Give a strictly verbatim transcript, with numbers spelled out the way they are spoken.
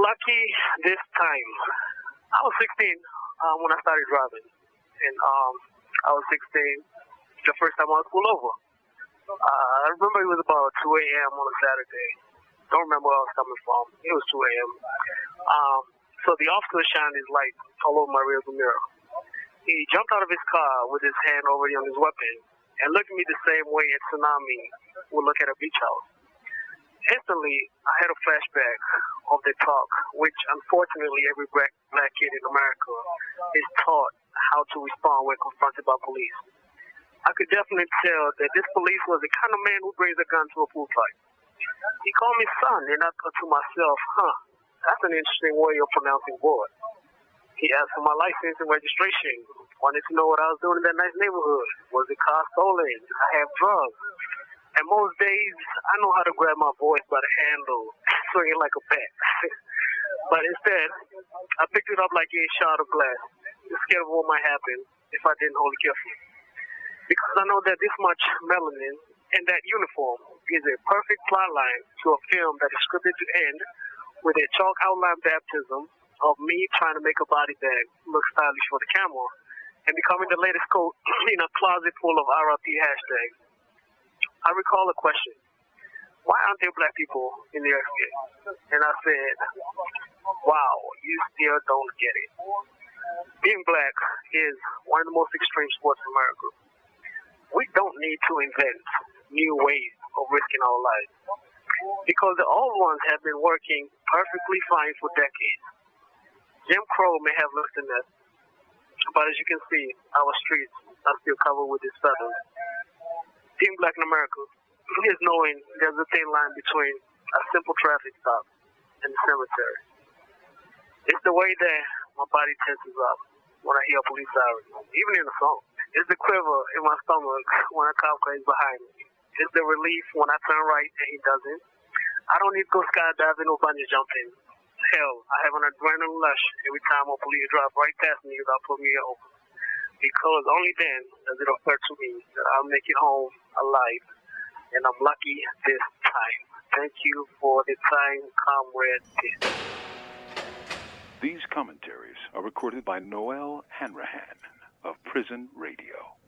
lucky this time. I was sixteen um, when I started driving, and um, I was sixteen the first time I was pulled over. Uh, I remember it was about two a.m. on a Saturday. Don't remember where I was coming from. It was two a.m. Um, so the officer shined his light all over my rearview mirror. He jumped out of his car with his hand already on his weapon and looked at me the same way a tsunami would look at a beach house. Instantly, I had a flashback of the talk, which unfortunately every black, black kid in America is taught how to respond when confronted by police. I could definitely tell that this police was the kind of man who brings a gun to a food fight. He called me son, and I thought to myself, huh, that's an interesting way of pronouncing boy. He asked for my license and registration, wanted to know what I was doing in that nice neighborhood. Was the car stolen? I have drugs. And most days, I know how to grab my voice by the handle, swing it like a bat. But instead, I picked it up like a shard of glass, scared of what might happen if I didn't hold it carefully. Because I know that this much melanin in that uniform is a perfect plot line to a film that is scripted to end with a chalk outline baptism of me trying to make a body bag look stylish for the camera and becoming the latest coat in a closet full of R I P hashtags. I recall a question. Why aren't there black people in the F B I? And I said, wow, you still don't get it. Being black is one of the most extreme sports in America. We don't need to invent new ways of risking our lives because the old ones have been working perfectly fine for decades. Jim Crow may have left a mess, but as you can see, our streets are still covered with these feathers. Being black in America is knowing there's a thin line between a simple traffic stop and the cemetery. It's the way that my body tenses up when I hear a police siren, even in a song. It's the quiver in my stomach when a cop cranes behind me. It's the relief when I turn right and he doesn't. I don't need to go skydiving or bungee jumping. Hell, I have an adrenaline rush every time a police drive right past me without pulling me over. Because only then does it occur to me that I'll make it home alive. And I'm lucky this time. Thank you for the time, comrade. These commentaries are recorded by Noel Hanrahan of Prison Radio.